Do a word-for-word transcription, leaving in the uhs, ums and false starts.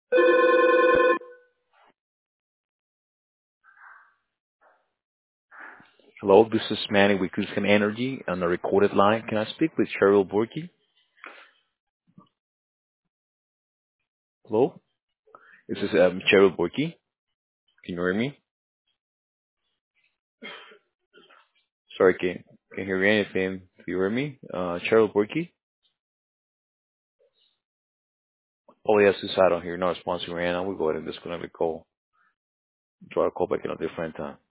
Hello, this is Manny with Cuscan Energy on the recorded line. Can I speak with Cheryl Borky? Hello, this is um, Cheryl Borky. Can you hear me? Sorry, can can hear anything. Do you hear me? Uh, Cheryl Borky? Oh yes, this I don't hear no response right now. We'll go ahead and disconnect the call. Try to call back in a different time.